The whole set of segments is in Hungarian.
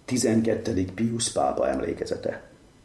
12. Pius pápa emlékezete.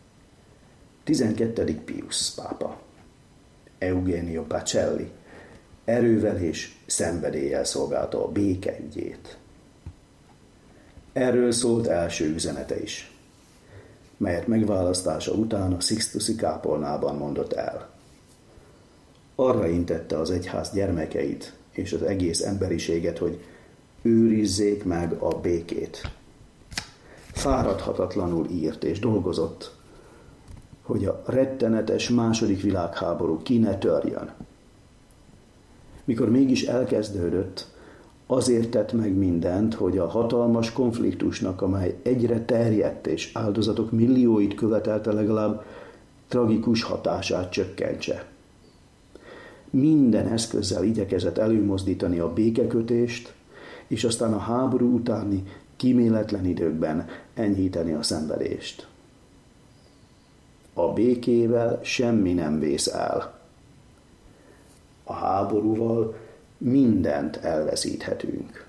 12. Pius pápa, Eugenio Pacelli, erővel és szenvedéllyel szolgálta a béke ügyét. Erről szólt első üzenete is, melyet megválasztása után a Sixtusi kápolnában mondott el. Arra intette az egyház gyermekeit és az egész emberiséget, hogy őrizzék meg a békét. Fáradhatatlanul írt és dolgozott, hogy a rettenetes II. Világháború ki ne törjön. Mikor mégis elkezdődött, azért tett meg mindent, hogy a hatalmas konfliktusnak, amely egyre terjedt és áldozatok millióit követelte, legalább tragikus hatását csökkentse. Minden eszközzel igyekezett előmozdítani a békekötést, és aztán a háború utáni kíméletlen időkben enyhíteni a szenvedést. A békével semmi nem vész el. A háborúval mindent elveszíthetünk.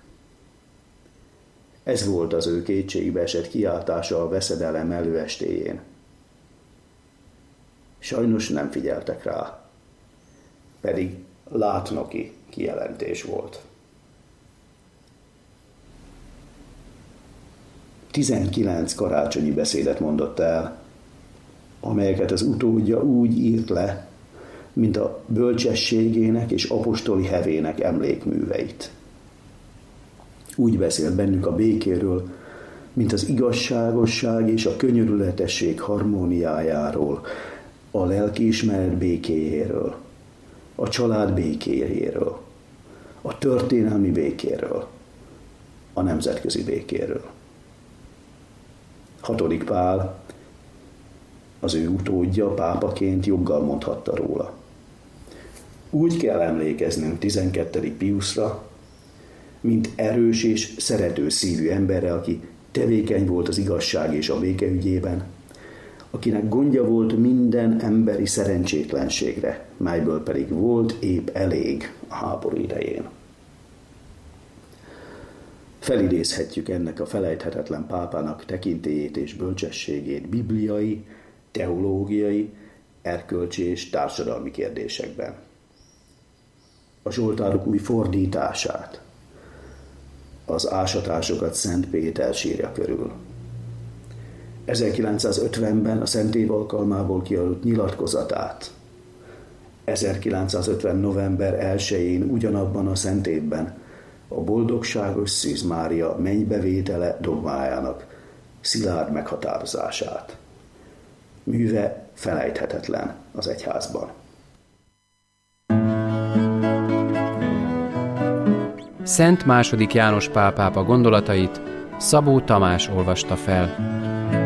Ez volt az ő kétségbe esett kiáltása a veszedelem előestéjén. Sajnos nem figyeltek rá, pedig látnoki kijelentés volt. 19 karácsonyi beszédet mondott el, amelyeket az utódja úgy írt le, mint a bölcsességének és apostoli hevének emlékműveit. Úgy beszélt bennük a békéről, mint az igazságosság és a könyörületesség harmóniájáról, a lelkiismeret békéjéről, a család békéjéről, a történelmi békéről, a nemzetközi békéről. 6. Pál, az ő utódja, pápaként joggal mondhatta róla. Úgy kell emlékeznünk 12. Piusra, mint erős és szerető szívű emberre, aki tevékeny volt az igazság és a béke ügyében, akinek gondja volt minden emberi szerencsétlenségre, melyből pedig volt épp elég a háború idején. Felidézhetjük ennek a felejthetetlen pápának tekintélyét és bölcsességét bibliai, teológiai, erkölcsi és társadalmi kérdésekben. A zsoltárok új fordítását, az ásatásokat Szent Péter sírja körül. 1950-ben a Szent Év alkalmából kiadott nyilatkozatát, 1950. november 1-én ugyanabban a Szent Évben a boldogságos Szűz Mária mennybevétele dogmájának szilárd meghatározását. Műve felejthetetlen az egyházban. Szent II. János Pál pápa gondolatait Szabó Tamás olvasta fel.